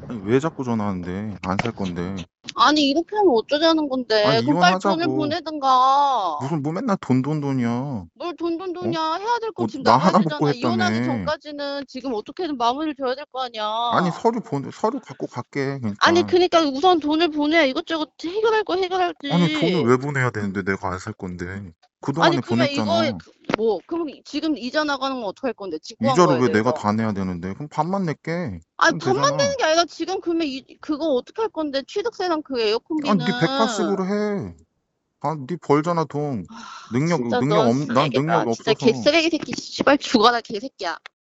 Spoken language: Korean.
아니, 왜 자꾸 전화하는데? 안 살 건데. 아니, 이렇게 하면 어쩌자는 건데. 아니, 그럼 빨리 돈을 이혼하자고. 보내든가. 무슨 뭐 맨날 돈이야. 뭘 돈돈돈이야. 어? 해야 될 거 뭐 지금 나 하나 먹고 나가야 되잖아. 했다며. 이혼하기 전까지는 지금 어떻게든 마무리를 줘야 될 거 아니야. 아니, 서류 갖고 갈게. 아니, 그러니까. 그니까 우선 돈을 보내야 이것저것 해결할 거 아니, 돈을 해결할지. 왜 보내야 되는데 내가 안 살 건데. 아니, 그동안에 그러면 이거, 보냈잖아. 그럼 지금 이자 나가는 건 어떡할 건데? 직구한 이자를 거에 왜 내가 대해서. 다 내야 되는데? 그럼 반만 낼게. 아니, 그럼 반만 되잖아. 되는 게 아니라 지금 그러면 그거 어떡할 건데? 취득세랑 그 아, 에어컨비는. 네 백파식으로 해. 아, 네 벌잖아, 돈. 진짜 능력 넌 난 능력이 쓰레기다. 진짜 없어서. 개쓰레기 새끼. 씨발 죽어라 개새끼야.